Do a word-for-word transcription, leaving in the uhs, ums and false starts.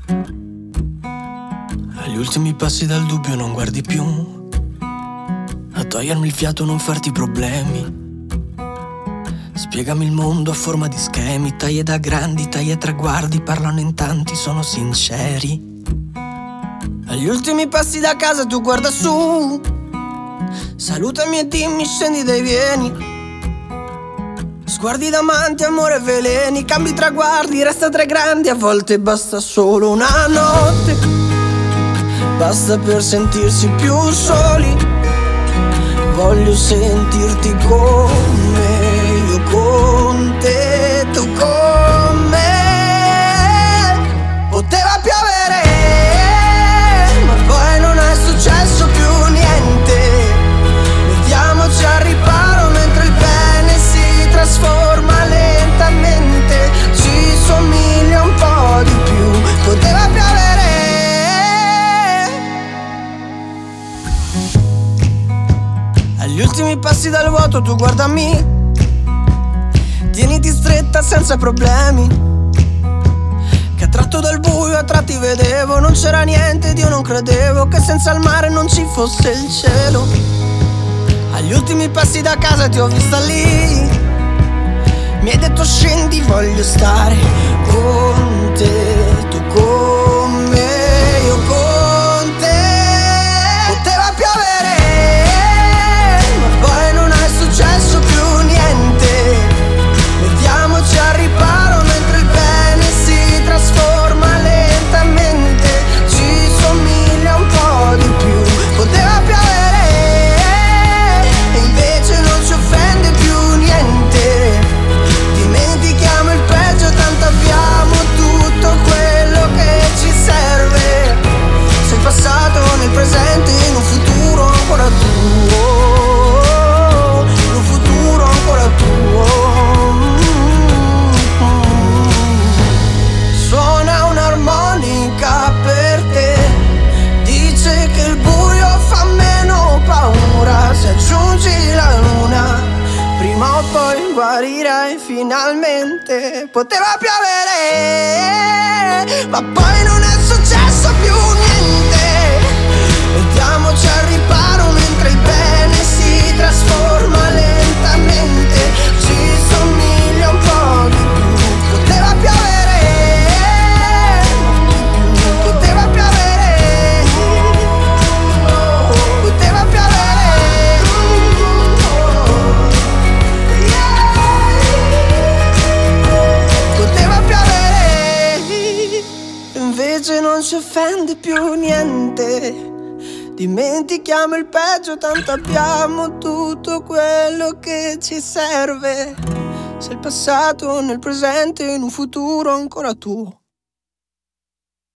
Agli ultimi passi dal dubbio non guardi più, a togliermi il fiato non farti problemi. Spiegami il mondo a forma di schemi, taglie da grandi, taglie traguardi, parlano in tanti, sono sinceri. Agli ultimi passi da casa tu guarda su, salutami e dimmi scendi dai vieni. Sguardi davanti, amore e veleni, cambi traguardi, resta tre grandi, a volte basta solo una notte, basta per sentirsi più soli. Voglio sentirti come io con te, tu con me. Poteva piovere, ma poi non è successo più niente. Mettiamoci al riparo mentre il bene si trasforma lentamente, ci somiglia un po' di più. Poteva piovere. Agli ultimi passi dal vuoto tu guardami, tieniti stretta senza problemi, che attratto dal buio a tratti vedevo non c'era niente ed io non credevo che senza il mare non ci fosse il cielo. Agli ultimi passi da casa ti ho vista lì, mi hai detto scendi, voglio stare con te, tu con me, io con te. Poteva piovere, ma poi non è successo più niente. Mettiamoci al riparo mentre il bene si trasforma lentamente, ci somiglia un po' di più. Poteva piovere e invece non ci offende più niente. Dimentichiamo il peggio, tanto abbiamo tutto quello che ci serve. Sei passato nel presente, in un futuro ancora tuo, in un futuro ancora tuo. Suona un'armonica per te, dice che il buio fa meno paura. Se aggiungi la luna, prima o poi guarirai finalmente. Poteva piovere, ma poi non è successo più niente. Mettiamoci al riparo mentre il bene si trasforma lentamente, ci somiglia un po' di più. Poteva piovere, poteva piovere, poteva piovere. Poteva piovere, invece non ci offende più niente. Dimentichiamo il peggio, tanto abbiamo tutto quello che ci serve. Sei il passato nel presente, in un futuro ancora tuo.